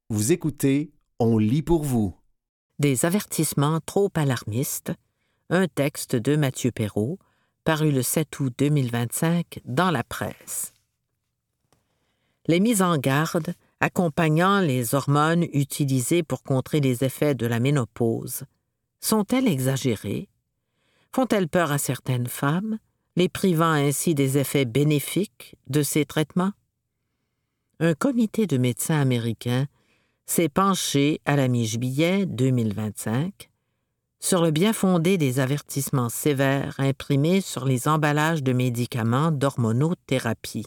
Vous écoutez, on lit pour vous. Des avertissements trop alarmistes, un texte de Mathieu Perrault, paru le 7 août 2025 dans la presse. Les mises en garde accompagnant les hormones utilisées pour contrer les effets de la ménopause sont-elles exagérées? Font-elles peur à certaines femmes, les privant ainsi des effets bénéfiques de ces traitements? Un comité de médecins américains s'est penché à la mi-juillet 2025 sur le bien-fondé des avertissements sévères imprimés sur les emballages de médicaments d'hormonothérapie.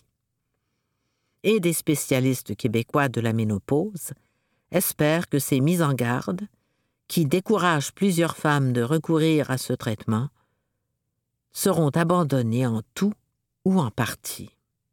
Et des spécialistes québécois de la ménopause espèrent que ces mises en garde, qui découragent plusieurs femmes de recourir à ce traitement, seront abandonnées en tout ou en partie.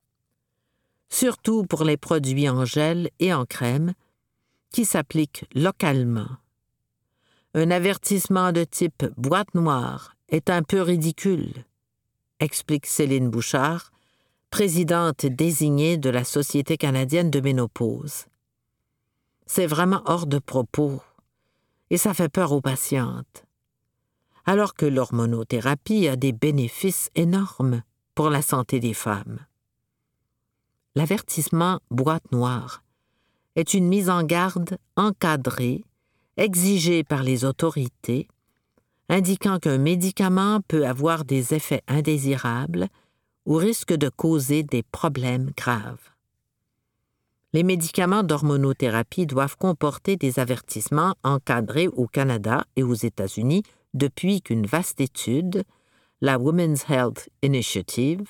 Surtout pour les produits en gel et en crème, qui s'applique localement. Un avertissement de type boîte noire est un peu ridicule, explique Céline Bouchard, présidente désignée de la Société canadienne de ménopause. C'est vraiment hors de propos et ça fait peur aux patientes. Alors que l'hormonothérapie a des bénéfices énormes pour la santé des femmes. L'avertissement boîte noire est une mise en garde encadrée, exigée par les autorités, indiquant qu'un médicament peut avoir des effets indésirables ou risque de causer des problèmes graves. Les médicaments d'hormonothérapie doivent comporter des avertissements encadrés au Canada et aux États-Unis depuis qu'une vaste étude, la Women's Health Initiative,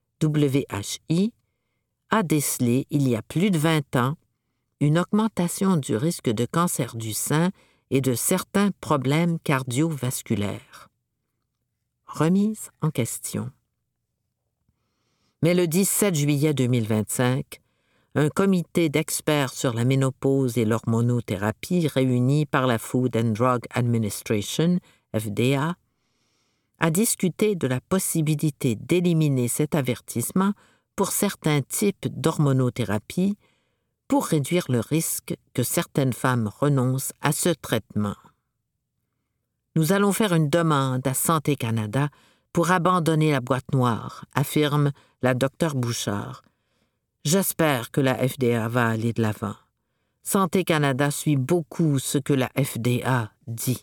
WHI, a décelé il y a plus de 20 ans une augmentation du risque de cancer du sein et de certains problèmes cardiovasculaires. Remise en question. Mais le 17 juillet 2025, un comité d'experts sur la ménopause et l'hormonothérapie réuni par la Food and Drug Administration, FDA, a discuté de la possibilité d'éliminer cet avertissement pour certains types d'hormonothérapie pour réduire le risque que certaines femmes renoncent à ce traitement. Nous allons faire une demande à Santé Canada pour abandonner la boîte noire, affirme la Dr Bouchard. J'espère que la FDA va aller de l'avant. Santé Canada suit beaucoup ce que la FDA dit.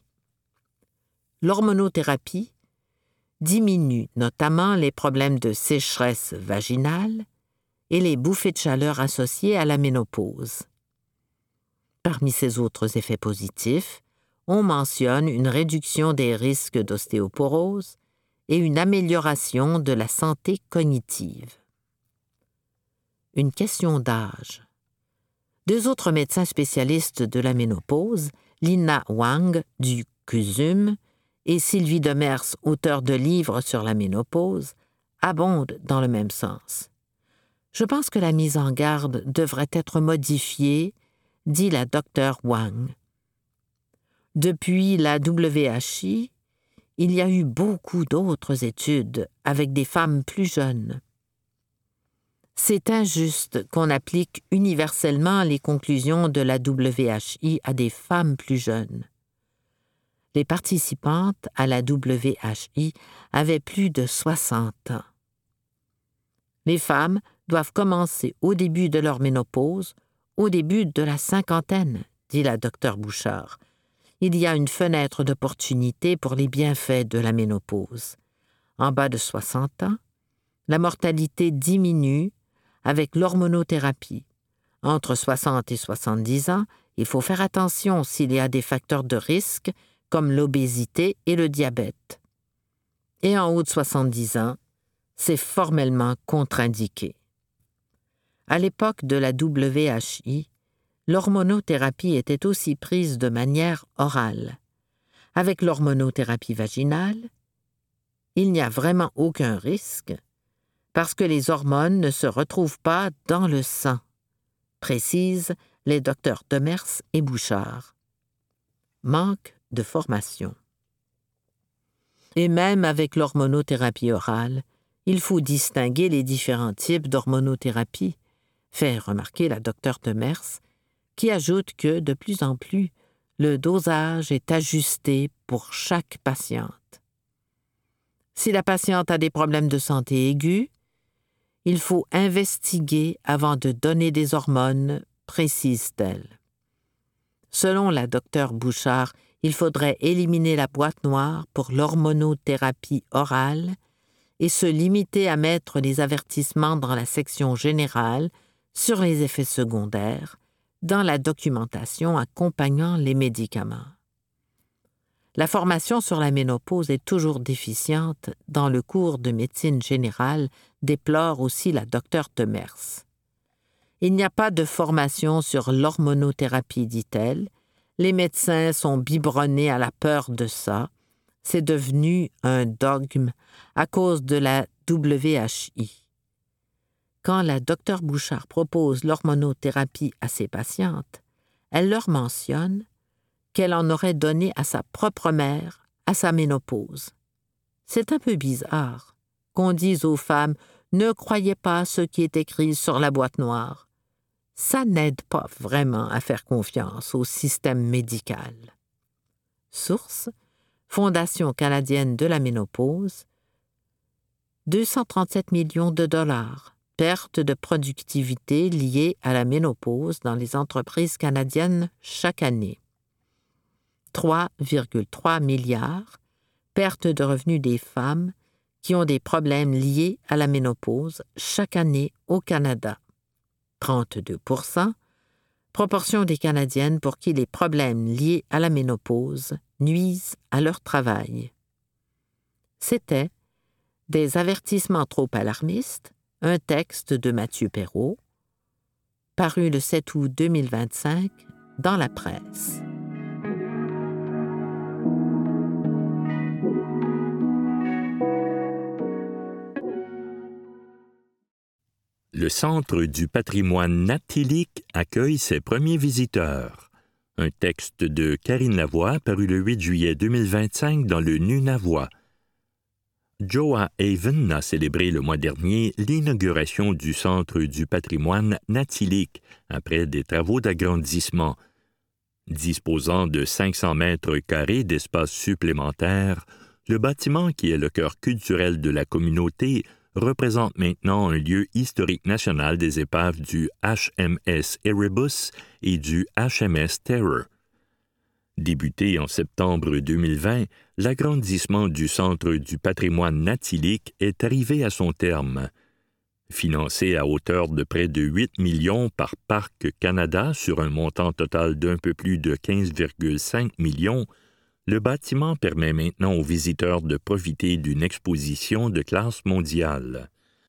L'hormonothérapie diminue notamment les problèmes de sécheresse vaginale et les bouffées de chaleur associées à la ménopause. Parmi ces autres effets positifs, on mentionne une réduction des risques d'ostéoporose et une amélioration de la santé cognitive. Une question d'âge. Deux autres médecins spécialistes de la ménopause, Lina Wang du CUSUM et Sylvie Demers, auteure de livres sur la ménopause, abondent dans le même sens. Je pense que la mise en garde devrait être modifiée, dit la Dr Wang. Depuis la WHI, il y a eu beaucoup d'autres études avec des femmes plus jeunes. C'est injuste qu'on applique universellement les conclusions de la WHI à des femmes plus jeunes. Les participantes à la WHI avaient plus de 60 ans. Les femmes doivent commencer au début de leur ménopause, au début de la cinquantaine, dit la Dr Bouchard. Il y a une fenêtre d'opportunité pour les bienfaits de la ménopause. En bas de 60 ans, la mortalité diminue avec l'hormonothérapie. Entre 60 et 70 ans, il faut faire attention s'il y a des facteurs de risque comme l'obésité et le diabète. Et en haut de 70 ans, c'est formellement contre-indiqué. À l'époque de la WHI, l'hormonothérapie était aussi prise de manière orale. Avec l'hormonothérapie vaginale, il n'y a vraiment aucun risque parce que les hormones ne se retrouvent pas dans le sang, précisent les docteurs Demers et Bouchard. Manque de formation. Et même avec l'hormonothérapie orale, il faut distinguer les différents types d'hormonothérapie, fait remarquer la Dr Demers, qui ajoute que, de plus en plus, le dosage est ajusté pour chaque patiente. Si la patiente a des problèmes de santé aigus, il faut investiguer avant de donner des hormones, précise-t-elle. Selon la docteure Bouchard, il faudrait éliminer la boîte noire pour l'hormonothérapie orale et se limiter à mettre les avertissements dans la section générale sur les effets secondaires dans la documentation accompagnant les médicaments. La formation sur la ménopause est toujours déficiente dans le cours de médecine générale, déplore aussi la docteure Demers. Il n'y a pas de formation sur l'hormonothérapie, dit-elle. Les médecins sont biberonnés à la peur de ça. C'est devenu un dogme à cause de la WHI. Quand la docteure Bouchard propose l'hormonothérapie à ses patientes, elle leur mentionne qu'elle en aurait donné à sa propre mère à sa ménopause. C'est un peu bizarre qu'on dise aux femmes « Ne croyez pas ce qui est écrit sur la boîte noire ». Ça n'aide pas vraiment à faire confiance au système médical. Source : Fondation canadienne de la ménopause, 237 millions de dollars, perte de productivité liée à la ménopause dans les entreprises canadiennes chaque année. 3,3 milliards, perte de revenus des femmes qui ont des problèmes liés à la ménopause chaque année au Canada. 32%, proportion des Canadiennes pour qui les problèmes liés à la ménopause nuisent à leur travail. C'était des avertissements trop alarmistes, un texte de Mathieu Perrault, paru le 7 août 2025 dans la presse. Le Centre du patrimoine natilique accueille ses premiers visiteurs. Un texte de Karine Lavoie paru le 8 juillet 2025 dans le Nunavut. Joa Haven a célébré le mois dernier l'inauguration du Centre du patrimoine natilique après des travaux d'agrandissement. Disposant de 500 mètres carrés d'espace supplémentaire, le bâtiment qui est le cœur culturel de la communauté représente maintenant un lieu historique national des épaves du HMS Erebus et du HMS Terror. Débuté en septembre 2020, l'agrandissement du Centre du patrimoine natilique est arrivé à son terme. Financé à hauteur de près de 8 millions par Parc Canada sur un montant total d'un peu plus de 15,5 millions, le bâtiment permet maintenant aux visiteurs de profiter d'une exposition de classe mondiale.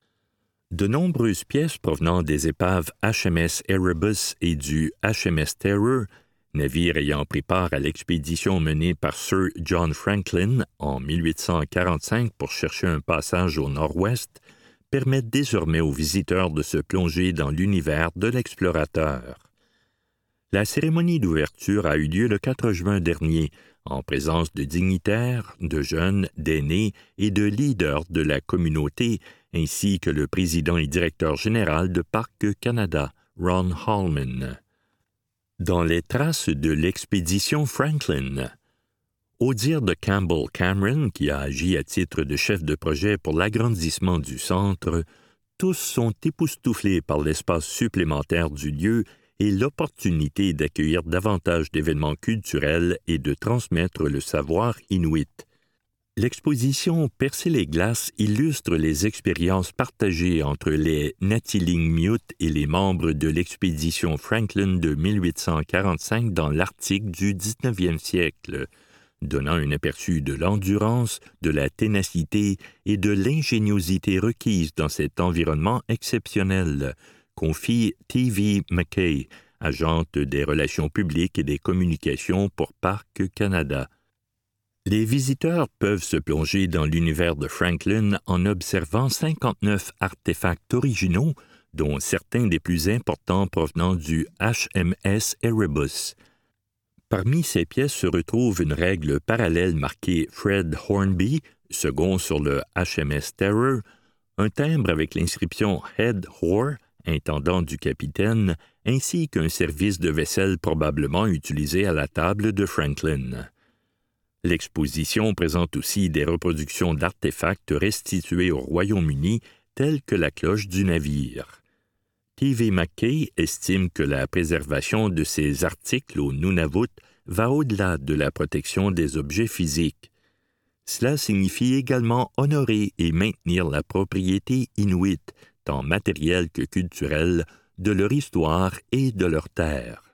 De nombreuses pièces provenant des épaves HMS Erebus et du HMS Terror, navire ayant pris part à l'expédition menée par Sir John Franklin en 1845 pour chercher un passage au nord-ouest, permettent désormais aux visiteurs de se plonger dans l'univers de l'explorateur. La cérémonie d'ouverture a eu lieu le 4 juin dernier, en présence de dignitaires, de jeunes, d'aînés et de leaders de la communauté, ainsi que le président et directeur général de Parc Canada, Ron Hallman. Dans les traces de l'expédition Franklin, au dire de Campbell Cameron, qui a agi à titre de chef de projet pour l'agrandissement du centre, tous sont époustouflés par l'espace supplémentaire du lieu et l'opportunité d'accueillir davantage d'événements culturels et de transmettre le savoir inuit. L'exposition Percer les glaces illustre les expériences partagées entre les Natilinguiut et les membres de l'expédition Franklin de 1845 dans l'Arctique du 19e siècle, donnant un aperçu de l'endurance, de la ténacité et de l'ingéniosité requises dans cet environnement exceptionnel, confie T.V. McKay, agente des relations publiques et des communications pour Parc Canada. Les visiteurs peuvent se plonger dans l'univers de Franklin en observant 59 artefacts originaux, dont certains des plus importants provenant du HMS Erebus. Parmi ces pièces se retrouve une règle parallèle marquée Fred Hornby, second sur le HMS Terror, un timbre avec l'inscription Head Whore, intendant du capitaine, ainsi qu'un service de vaisselle probablement utilisé à la table de Franklin. L'exposition présente aussi des reproductions d'artefacts restitués au Royaume-Uni, tels que la cloche du navire. T.V. Mackay estime que la préservation de ces articles au Nunavut va au-delà de la protection des objets physiques. Cela signifie également honorer et maintenir la propriété inuite, tant matérielle que culturelle, de leur histoire et de leur terre.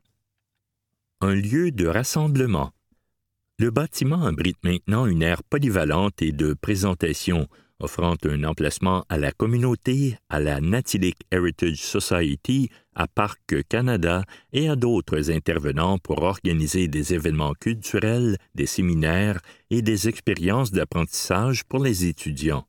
Un lieu de rassemblement. Le bâtiment abrite maintenant une aire polyvalente et de présentation, offrant un emplacement à la communauté, à la Natiliq Heritage Society, à Parc Canada et à d'autres intervenants pour organiser des événements culturels, des séminaires et des expériences d'apprentissage pour les étudiants.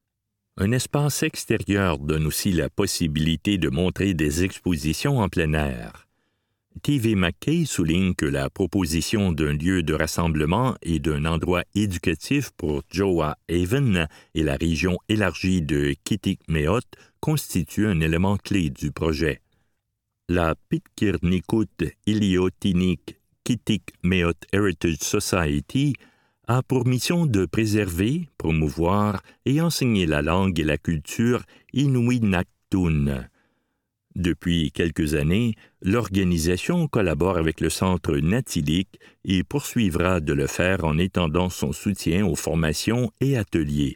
Un espace extérieur donne aussi la possibilité de montrer des expositions en plein air. T.V. Mackay souligne que la proposition d'un lieu de rassemblement et d'un endroit éducatif pour Joa Haven et la région élargie de Kitikmeot constitue un élément clé du projet. La Pitkirnikut Iliotinik Kitikmeot Heritage Society a pour mission de préserver, promouvoir et enseigner la langue et la culture Inuit-Naktun. Depuis quelques années, l'organisation collabore avec le Centre Natiliq et poursuivra de le faire en étendant son soutien aux formations et ateliers.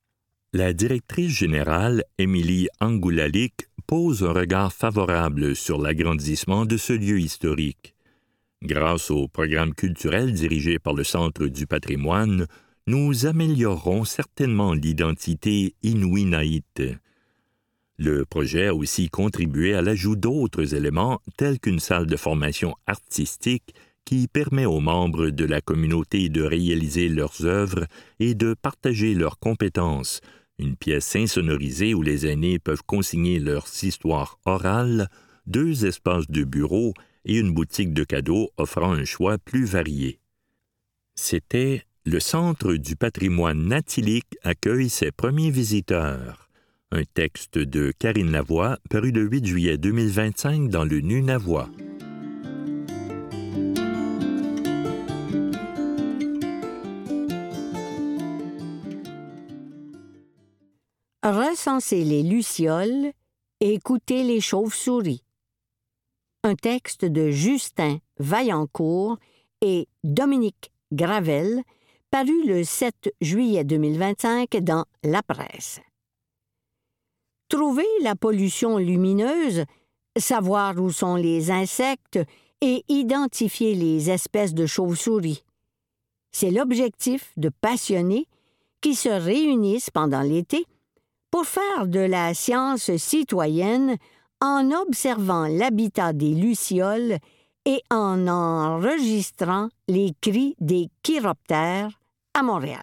La directrice générale, Émilie Angulalik, pose un regard favorable sur l'agrandissement de ce lieu historique. Grâce au programme culturel dirigé par le Centre du patrimoine, nous améliorerons certainement l'identité inuit-naïte. Le projet a aussi contribué à l'ajout d'autres éléments tels qu'une salle de formation artistique qui permet aux membres de la communauté de réaliser leurs œuvres et de partager leurs compétences, une pièce insonorisée où les aînés peuvent consigner leurs histoires orales, 2 espaces de bureau et une boutique de cadeaux offrant un choix plus varié. C'était « Le Centre du patrimoine Natiliq accueille ses premiers visiteurs ». Un texte de Karine Lavoie, paru le 8 juillet 2025 dans le Nunavut. Recenser les lucioles et écouter les chauves-souris. Un texte de Justin Vaillancourt et Dominique Gravel, paru le 7 juillet 2025 dans La Presse. Trouver la pollution lumineuse, savoir où sont les insectes et identifier les espèces de chauves-souris. C'est l'objectif de passionnés qui se réunissent pendant l'été pour faire de la science citoyenne en observant l'habitat des lucioles et en enregistrant les cris des chiroptères à Montréal.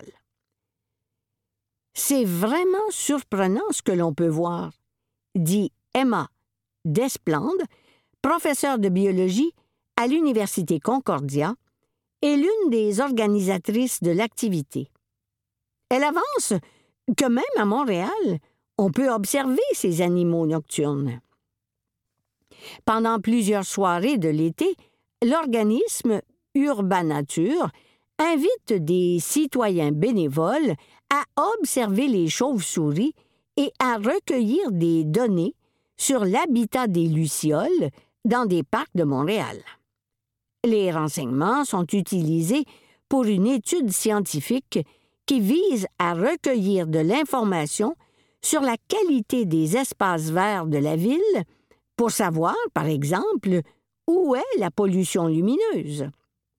C'est vraiment surprenant ce que l'on peut voir, dit Emma Desplande, professeure de biologie à l'Université Concordia et l'une des organisatrices de l'activité. Elle avance que même à Montréal, on peut observer ces animaux nocturnes. Pendant plusieurs soirées de l'été, l'organisme Urbanature invite des citoyens bénévoles à observer les chauves-souris et à recueillir des données sur l'habitat des lucioles dans des parcs de Montréal. Les renseignements sont utilisés pour une étude scientifique qui vise à recueillir de l'information sur la qualité des espaces verts de la ville pour savoir, par exemple, où est la pollution lumineuse.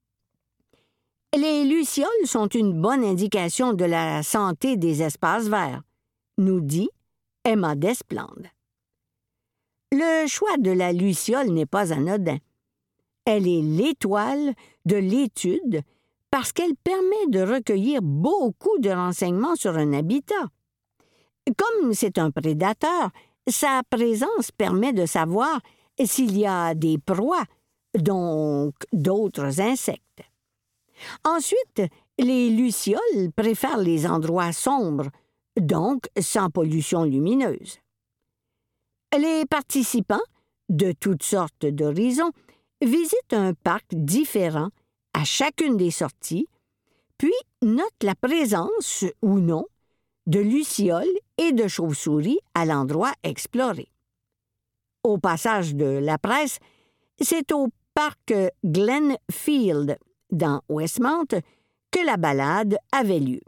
Les lucioles sont une bonne indication de la santé des espaces verts, nous dit Emma Desplande. Le choix de la luciole n'est pas anodin. Elle est l'étoile de l'étude parce qu'elle permet de recueillir beaucoup de renseignements sur un habitat. Comme c'est un prédateur, sa présence permet de savoir s'il y a des proies, donc d'autres insectes. Ensuite, les lucioles préfèrent les endroits sombres, donc sans pollution lumineuse. Les participants, de toutes sortes d'horizons, visitent un parc différent à chacune des sorties, puis notent la présence, ou non, de lucioles et de chauves-souris à l'endroit exploré. Au passage de la presse, c'est au parc Glenfield, dans Westmount, que la balade avait lieu.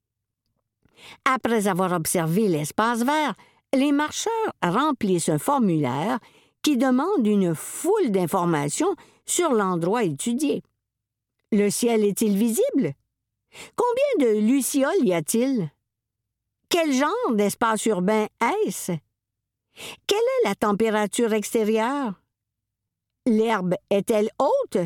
Après avoir observé l'espace vert, les marcheurs remplissent un formulaire qui demande une foule d'informations sur l'endroit étudié. Le ciel est-il visible? Combien de lucioles y a-t-il? Quel genre d'espace urbain est-ce? Quelle est la température extérieure? L'herbe est-elle haute?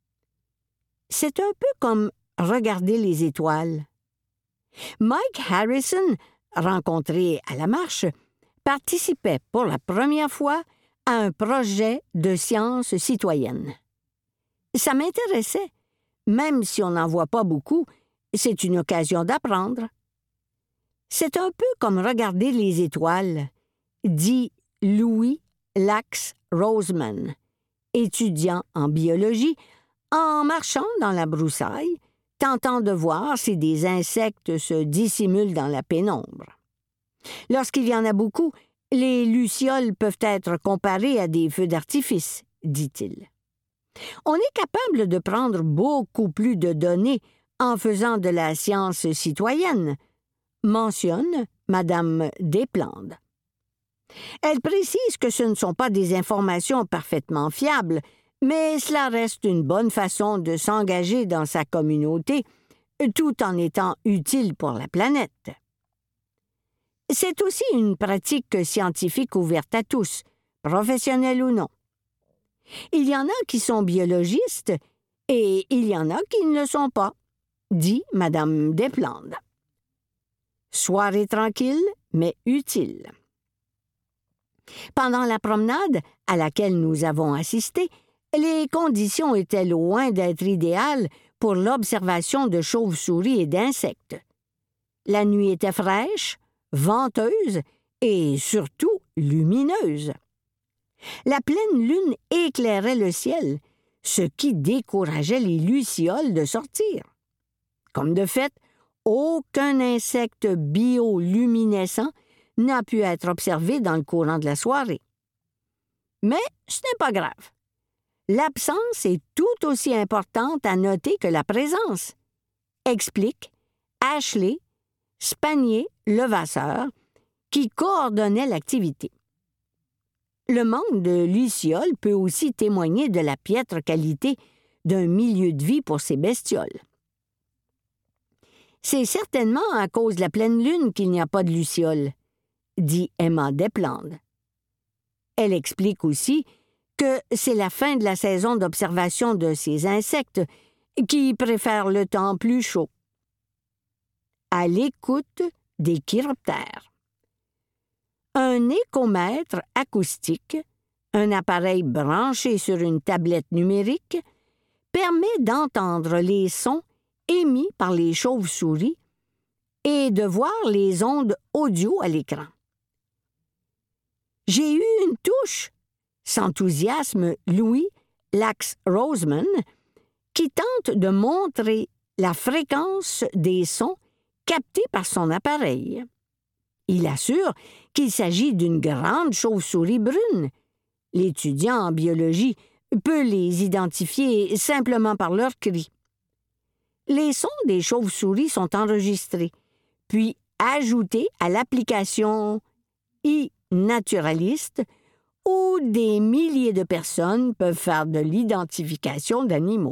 C'est un peu comme regarder les étoiles. Mike Harrison, rencontré à la marche, participait pour la première fois à un projet de science citoyenne. Ça m'intéressait. Même si on n'en voit pas beaucoup, c'est une occasion d'apprendre. C'est un peu comme regarder les étoiles, dit Louis Lax Roseman, étudiant en biologie, en marchant dans la broussaille, tentant de voir si des insectes se dissimulent dans la pénombre. Lorsqu'il y en a beaucoup, les lucioles peuvent être comparées à des feux d'artifice, dit-il. On est capable de prendre beaucoup plus de données en faisant de la science citoyenne, mentionne Mme Desplandes. Elle précise que ce ne sont pas des informations parfaitement fiables, mais cela reste une bonne façon de s'engager dans sa communauté, tout en étant utile pour la planète. C'est aussi une pratique scientifique ouverte à tous, professionnels ou non. Il y en a qui sont biologistes et il y en a qui ne le sont pas, dit Mme Desplandes. Soirée tranquille, mais utile. Pendant la promenade à laquelle nous avons assisté, les conditions étaient loin d'être idéales pour l'observation de chauves-souris et d'insectes. La nuit était fraîche, venteuse et surtout lumineuse. La pleine lune éclairait le ciel, ce qui décourageait les lucioles de sortir. Comme de fait, aucun insecte bioluminescent n'a pu être observé dans le courant de la soirée. Mais ce n'est pas grave. L'absence est tout aussi importante à noter que la présence, explique Ashley Spanier-Levasseur, qui coordonnait l'activité. Le manque de lucioles peut aussi témoigner de la piètre qualité d'un milieu de vie pour ces bestioles. C'est certainement à cause de la pleine lune qu'il n'y a pas de lucioles, dit Emma Desplandes. Elle explique aussi que c'est la fin de la saison d'observation de ces insectes qui préfèrent le temps plus chaud. À l'écoute des chiroptères. Un échomètre acoustique, un appareil branché sur une tablette numérique, permet d'entendre les sons émis par les chauves-souris et de voir les ondes audio à l'écran. J'ai eu une touche, s'enthousiasme Louis Lax Roseman, qui tente de montrer la fréquence des sons captés par son appareil. Il assure qu'il s'agit d'une grande chauve-souris brune. L'étudiant en biologie peut les identifier simplement par leurs cris. Les sons des chauves-souris sont enregistrés, puis ajoutés à l'application iNaturalist, où des milliers de personnes peuvent faire de l'identification d'animaux.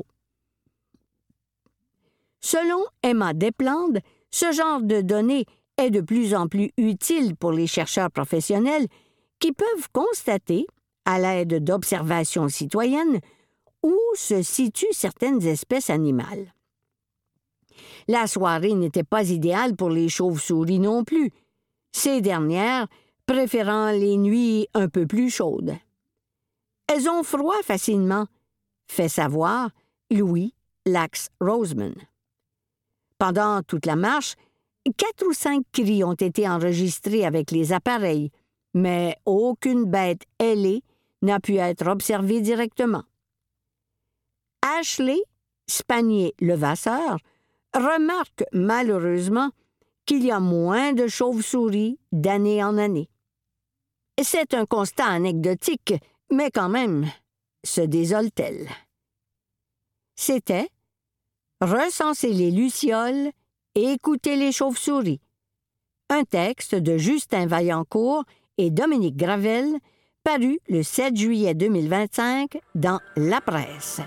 Selon Emma Desplandes, ce genre de données est de plus en plus utile pour les chercheurs professionnels qui peuvent constater, à l'aide d'observations citoyennes, où se situent certaines espèces animales. La soirée n'était pas idéale pour les chauves-souris non plus, ces dernières préférant les nuits un peu plus chaudes. Elles ont froid facilement, fait savoir Louis Lax Roseman. Pendant toute la marche, 4 ou 5 cris ont été enregistrés avec les appareils, mais aucune bête ailée n'a pu être observée directement. Ashley Spanier-Levasseur remarque malheureusement qu'il y a moins de chauves-souris d'année en année. C'est un constat anecdotique, mais quand même, se désole-t-elle. C'était « Recenser les lucioles et écouter les chauves-souris », un texte de Justin Vaillancourt et Dominique Gravel, paru le 7 juillet 2025 dans La Presse.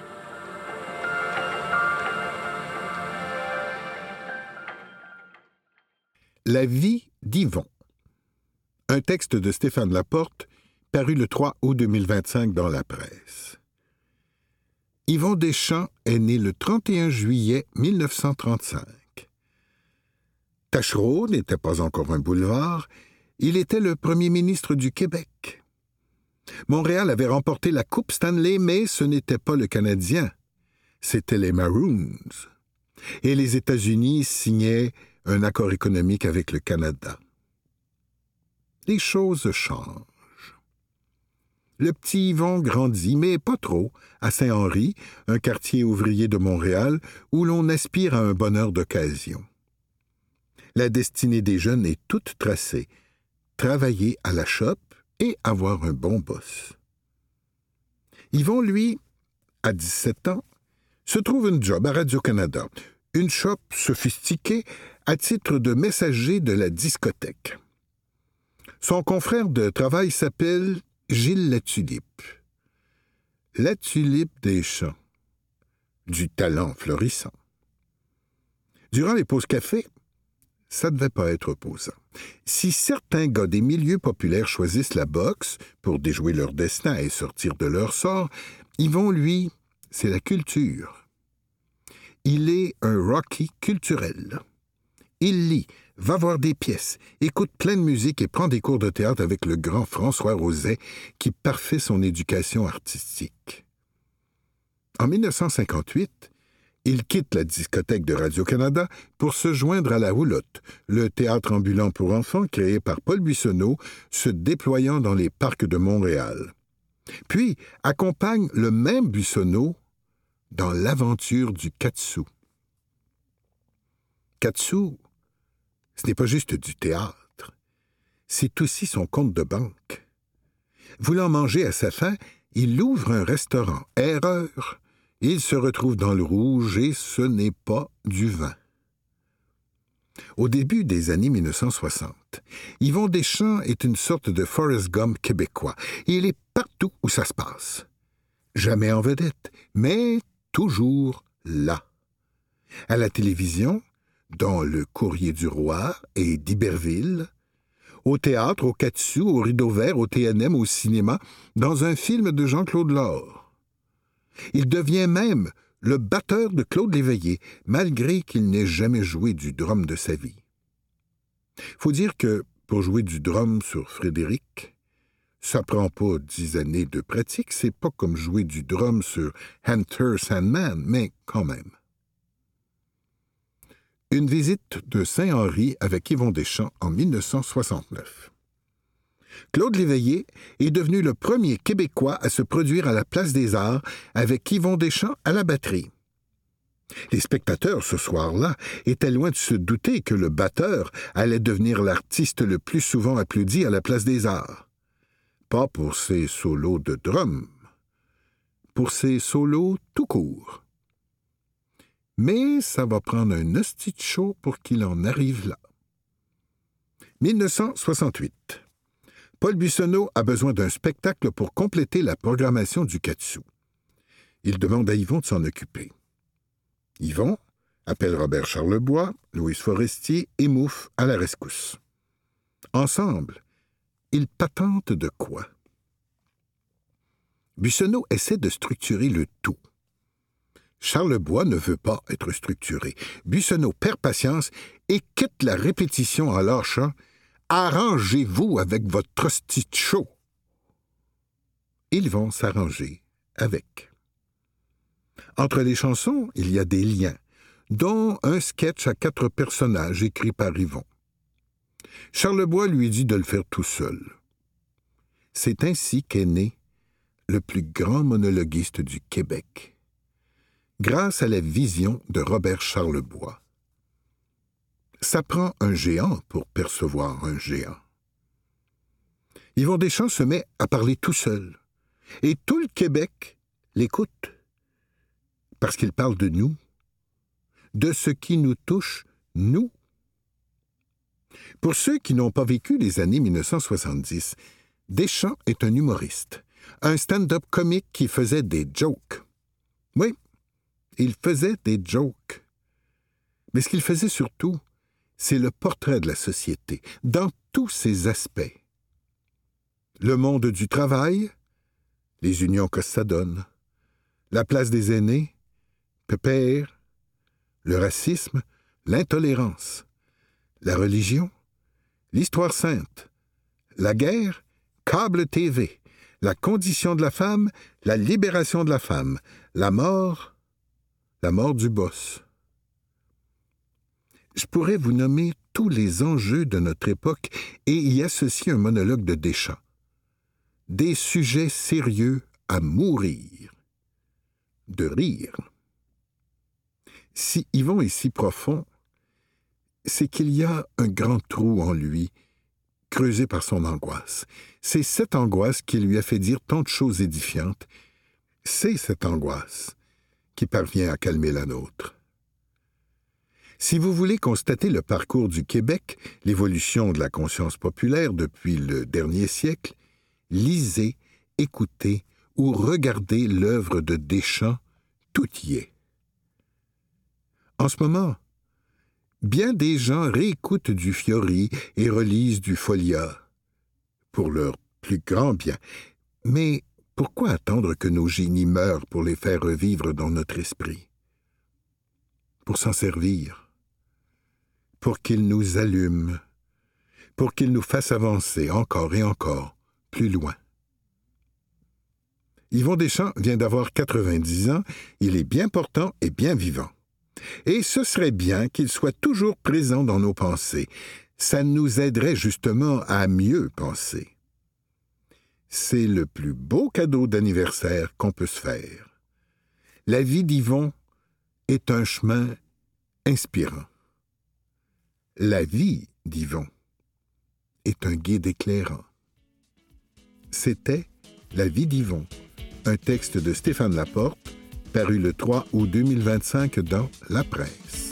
La vie d'Yvon. Un texte de Stéphane Laporte, paru le 3 août 2025 dans La Presse. Yvon Deschamps est né le 31 juillet 1935. Taschereau n'était pas encore un boulevard, il était le premier ministre du Québec. Montréal avait remporté la Coupe Stanley, mais ce n'était pas le Canadien, c'était les Maroons. Et les États-Unis signaient un accord économique avec le Canada. Les choses changent. Le petit Yvon grandit, mais pas trop, à Saint-Henri, un quartier ouvrier de Montréal, où l'on aspire à un bonheur d'occasion. La destinée des jeunes est toute tracée. Travailler à la shop et avoir un bon boss. Yvon, lui, à 17 ans, se trouve une job à Radio-Canada, une shop sophistiquée à titre de messager de la discothèque. Son confrère de travail s'appelle Gilles Latulippe. Latulippe Deschamps. Du talent florissant. Durant les pauses café, ça ne devait pas être opposant. Si certains gars des milieux populaires choisissent la boxe pour déjouer leur destin et sortir de leur sort, Yvon, lui, c'est la culture. Il est un Rocky culturel. Il lit, va voir des pièces, écoute plein de musique et prend des cours de théâtre avec le grand François Roset qui parfait son éducation artistique. En 1958, il quitte la discothèque de Radio-Canada pour se joindre à La Roulotte, le théâtre ambulant pour enfants créé par Paul Buissonneau, se déployant dans les parcs de Montréal. Puis accompagne le même Buissonneau dans l'aventure du Katsu. Katsu, ce n'est pas juste du théâtre, c'est aussi son compte de banque. Voulant manger à sa faim, il ouvre un restaurant. Erreur! Il se retrouve dans le rouge et ce n'est pas du vin. Au début des années 1960, Yvon Deschamps est une sorte de Forrest Gump québécois. Il est partout où ça se passe. Jamais en vedette, mais toujours là. À la télévision, dans Le Courrier du Roi et d'Iberville, au théâtre, au Katsu, au Rideau Vert, au TNM, au cinéma, dans un film de Jean-Claude Laure. Il devient même le batteur de Claude Léveillé, malgré qu'il n'ait jamais joué du drum de sa vie. Faut dire que, pour jouer du drum sur Frédéric, ça prend pas 10 années de pratique, c'est pas comme jouer du drum sur Enter Sandman, mais quand même. Une visite de Saint-Henri avec Yvon Deschamps en 1969. Claude Léveillé est devenu le premier Québécois à se produire à la Place des Arts avec Yvon Deschamps à la batterie. Les spectateurs, ce soir-là, étaient loin de se douter que le batteur allait devenir l'artiste le plus souvent applaudi à la Place des Arts. Pas pour ses solos de drum, pour ses solos tout court. Mais ça va prendre un hostie de show pour qu'il en arrive là. 1968. Paul Buissonneau a besoin d'un spectacle pour compléter la programmation du Katsu. Il demande à Yvon de s'en occuper. Yvon appelle Robert Charlebois, Louise Forestier et Mouffe à la rescousse. Ensemble, ils patentent de quoi? Buissonneau essaie de structurer le tout. Charlebois ne veut pas être structuré. Buissonneau perd patience et quitte la répétition en lâchant « Arrangez-vous avec votre hostie de show ». Ils vont s'arranger avec. Entre les chansons, il y a des liens, dont un sketch à 4 personnages écrit par Yvon. Charlebois lui dit de le faire tout seul. C'est ainsi qu'est né le plus grand monologuiste du Québec, grâce à la vision de Robert Charlebois. Ça prend un géant pour percevoir un géant. Yvon Deschamps se met à parler tout seul, et tout le Québec l'écoute, parce qu'il parle de nous, de ce qui nous touche, nous. Pour ceux qui n'ont pas vécu les années 1970, Deschamps est un humoriste, un stand-up comique qui faisait des jokes. Oui, il faisait des jokes. Mais ce qu'il faisait surtout, c'est le portrait de la société, dans tous ses aspects. Le monde du travail, les unions que ça donne, la place des aînés, Pépère, le racisme, l'intolérance, la religion, l'histoire sainte, la guerre, câble TV, la condition de la femme, la libération de la femme, la mort du boss. Je pourrais vous nommer tous les enjeux de notre époque et y associer un monologue de Deschamps. Des sujets sérieux à mourir, de rire. Si Yvon est si profond, c'est qu'il y a un grand trou en lui, creusé par son angoisse. C'est cette angoisse qui lui a fait dire tant de choses édifiantes. C'est cette angoisse qui parvient à calmer la nôtre. Si vous voulez constater le parcours du Québec, l'évolution de la conscience populaire depuis le dernier siècle, lisez, écoutez ou regardez l'œuvre de Deschamps, tout y est. En ce moment, bien des gens réécoutent du Fiori et relisent du Folia, pour leur plus grand bien. Mais pourquoi attendre que nos génies meurent pour les faire revivre dans notre esprit? Pour s'en servir, pour qu'ils nous allument, pour qu'ils nous fassent avancer encore et encore, plus loin. Yvon Deschamps vient d'avoir 90 ans, il est bien portant et bien vivant. Et ce serait bien qu'il soit toujours présent dans nos pensées. Ça nous aiderait justement à mieux penser. C'est le plus beau cadeau d'anniversaire qu'on peut se faire. La vie d'Yvon est un chemin inspirant. La vie d'Yvon est un guide éclairant. C'était La vie d'Yvon, un texte de Stéphane Laporte, paru le 3 août 2025 dans La Presse.